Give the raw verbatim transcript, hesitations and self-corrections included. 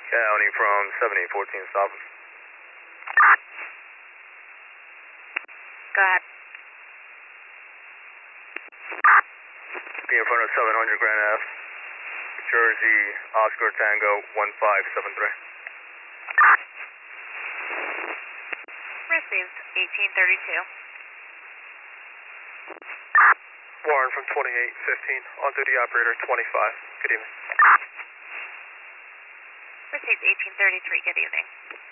County from seventy fourteen, stop. Go ahead. Be in front of seven hundred Grand Ave, Jersey, Oscar Tango one five seven three. Received, eighteen thirty-two. Warren from twenty-eight fifteen, on duty operator twenty-five. Good evening. Received, eighteen thirty-three. Good evening.